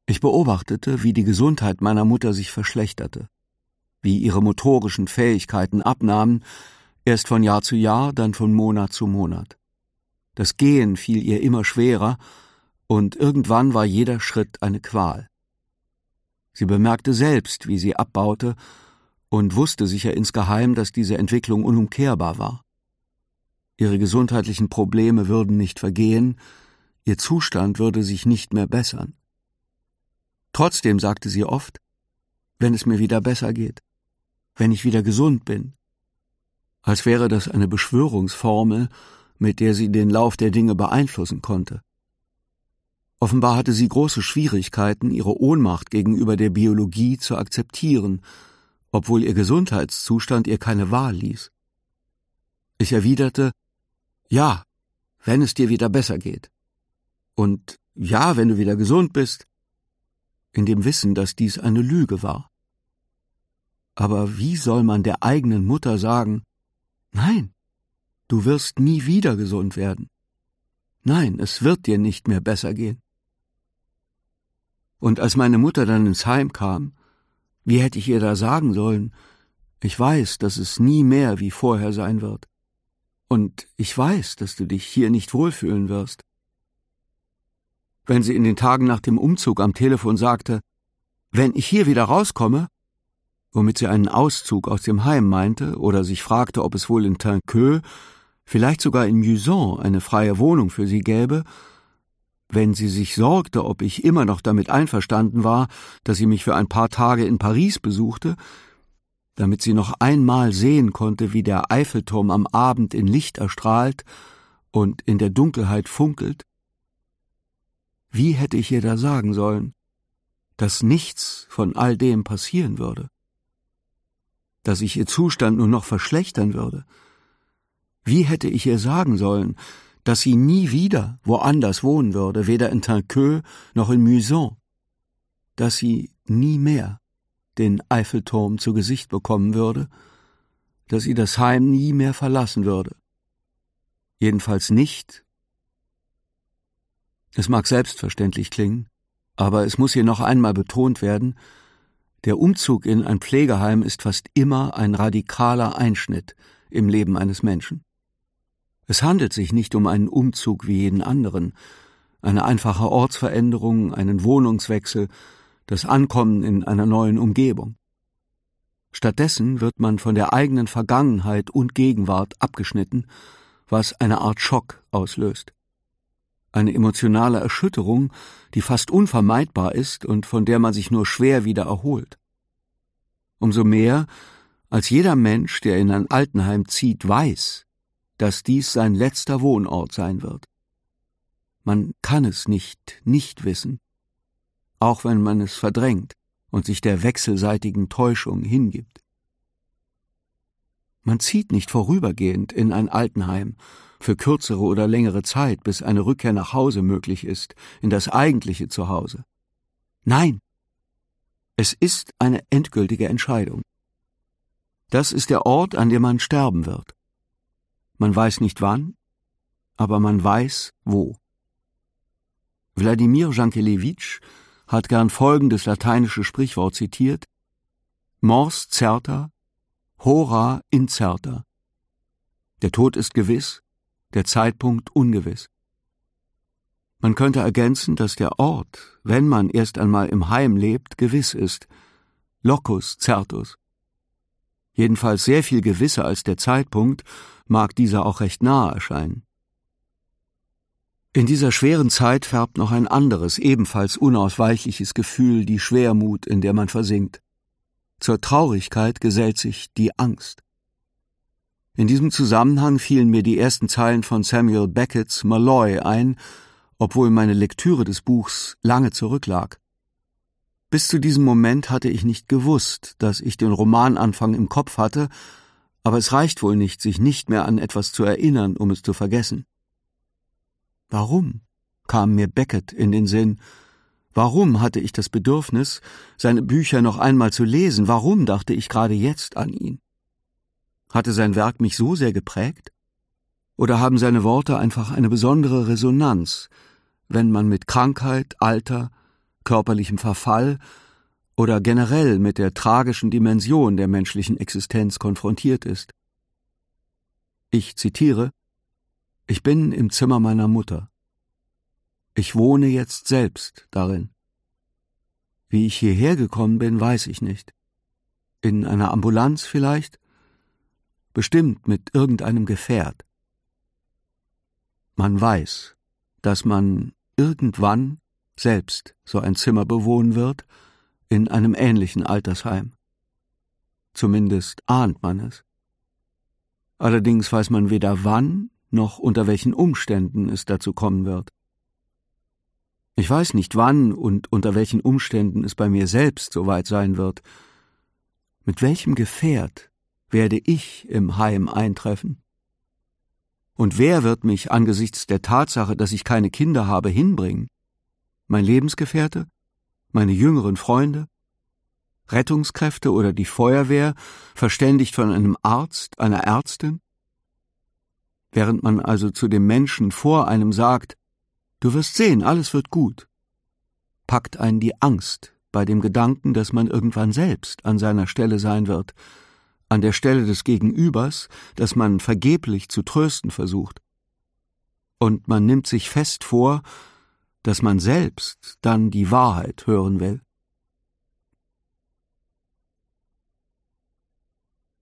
Ich beobachtete, wie die Gesundheit meiner Mutter sich verschlechterte, wie ihre motorischen Fähigkeiten abnahmen, erst von Jahr zu Jahr, dann von Monat zu Monat. Das Gehen fiel ihr immer schwerer, und irgendwann war jeder Schritt eine Qual. Sie bemerkte selbst, wie sie abbaute, und wusste sicher insgeheim, dass diese Entwicklung unumkehrbar war. Ihre gesundheitlichen Probleme würden nicht vergehen, ihr Zustand würde sich nicht mehr bessern. Trotzdem sagte sie oft, wenn es mir wieder besser geht, wenn ich wieder gesund bin, als wäre das eine Beschwörungsformel, mit der sie den Lauf der Dinge beeinflussen konnte. Offenbar hatte sie große Schwierigkeiten, ihre Ohnmacht gegenüber der Biologie zu akzeptieren, obwohl ihr Gesundheitszustand ihr keine Wahl ließ. Ich erwiderte, ja, wenn es dir wieder besser geht. Und ja, wenn du wieder gesund bist, in dem Wissen, dass dies eine Lüge war. Aber wie soll man der eigenen Mutter sagen, nein, du wirst nie wieder gesund werden. Nein, es wird dir nicht mehr besser gehen. Und als meine Mutter dann ins Heim kam, wie hätte ich ihr da sagen sollen, ich weiß, dass es nie mehr wie vorher sein wird. Und ich weiß, dass du dich hier nicht wohlfühlen wirst. Wenn sie in den Tagen nach dem Umzug am Telefon sagte, wenn ich hier wieder rauskomme, womit sie einen Auszug aus dem Heim meinte oder sich fragte, ob es wohl in Tinqueux, vielleicht sogar in Muson eine freie Wohnung für sie gäbe, wenn sie sich sorgte, ob ich immer noch damit einverstanden war, dass sie mich für ein paar Tage in Paris besuchte, damit sie noch einmal sehen konnte, wie der Eiffelturm am Abend in Licht erstrahlt und in der Dunkelheit funkelt. Wie hätte ich ihr da sagen sollen, dass nichts von all dem passieren würde? Dass sich ihr Zustand nur noch verschlechtern würde? Wie hätte ich ihr sagen sollen, dass sie nie wieder woanders wohnen würde, weder in Tinqueux noch in Muson? Dass sie nie mehr den Eiffelturm zu Gesicht bekommen würde? Dass sie das Heim nie mehr verlassen würde? Jedenfalls nicht. Es mag selbstverständlich klingen, aber es muss hier noch einmal betont werden, der Umzug in ein Pflegeheim ist fast immer ein radikaler Einschnitt im Leben eines Menschen. Es handelt sich nicht um einen Umzug wie jeden anderen, eine einfache Ortsveränderung, einen Wohnungswechsel, das Ankommen in einer neuen Umgebung. Stattdessen wird man von der eigenen Vergangenheit und Gegenwart abgeschnitten, was eine Art Schock auslöst. Eine emotionale Erschütterung, die fast unvermeidbar ist und von der man sich nur schwer wieder erholt. Umso mehr, als jeder Mensch, der in ein Altenheim zieht, weiß, dass dies sein letzter Wohnort sein wird. Man kann es nicht wissen, auch wenn man es verdrängt und sich der wechselseitigen Täuschung hingibt. Man zieht nicht vorübergehend in ein Altenheim, für kürzere oder längere Zeit, bis eine Rückkehr nach Hause möglich ist, in das eigentliche Zuhause. Nein, es ist eine endgültige Entscheidung. Das ist der Ort, an dem man sterben wird. Man weiß nicht wann, aber man weiß wo. Wladimir Jankelewitsch hat gern folgendes lateinische Sprichwort zitiert: Mors certa, hora incerta. Der Tod ist gewiss, der Zeitpunkt ungewiss. Man könnte ergänzen, dass der Ort, wenn man erst einmal im Heim lebt, gewiss ist, locus certus. Jedenfalls sehr viel gewisser als der Zeitpunkt, mag dieser auch recht nahe erscheinen. In dieser schweren Zeit färbt noch ein anderes, ebenfalls unausweichliches Gefühl die Schwermut, in der man versinkt. Zur Traurigkeit gesellt sich die Angst. In diesem Zusammenhang fielen mir die ersten Zeilen von Samuel Becketts Malloy ein, obwohl meine Lektüre des Buchs lange zurücklag. Bis zu diesem Moment hatte ich nicht gewusst, dass ich den Romananfang im Kopf hatte, aber es reicht wohl nicht, sich nicht mehr an etwas zu erinnern, um es zu vergessen. Warum, kam mir Beckett in den Sinn, warum hatte ich das Bedürfnis, seine Bücher noch einmal zu lesen, warum dachte ich gerade jetzt an ihn? Hatte sein Werk mich so sehr geprägt? Oder haben seine Worte einfach eine besondere Resonanz, wenn man mit Krankheit, Alter, körperlichem Verfall oder generell mit der tragischen Dimension der menschlichen Existenz konfrontiert ist. Ich zitiere: Ich bin im Zimmer meiner Mutter. Ich wohne jetzt selbst darin. Wie ich hierher gekommen bin, weiß ich nicht. In einer Ambulanz vielleicht? Bestimmt mit irgendeinem Gefährt. Man weiß, dass man irgendwann selbst so ein Zimmer bewohnen wird, in einem ähnlichen Altersheim. Zumindest ahnt man es. Allerdings weiß man weder wann noch unter welchen Umständen es dazu kommen wird. Ich weiß nicht wann und unter welchen Umständen es bei mir selbst soweit sein wird. Mit welchem Gefährt werde ich im Heim eintreffen? Und wer wird mich angesichts der Tatsache, dass ich keine Kinder habe, hinbringen? Mein Lebensgefährte? Meine jüngeren Freunde? Rettungskräfte oder die Feuerwehr, verständigt von einem Arzt, einer Ärztin? Während man also zu dem Menschen vor einem sagt: Du wirst sehen, alles wird gut, packt einen die Angst bei dem Gedanken, dass man irgendwann selbst an seiner Stelle sein wird, an der Stelle des Gegenübers, das man vergeblich zu trösten versucht. Und man nimmt sich fest vor, dass man selbst dann die Wahrheit hören will.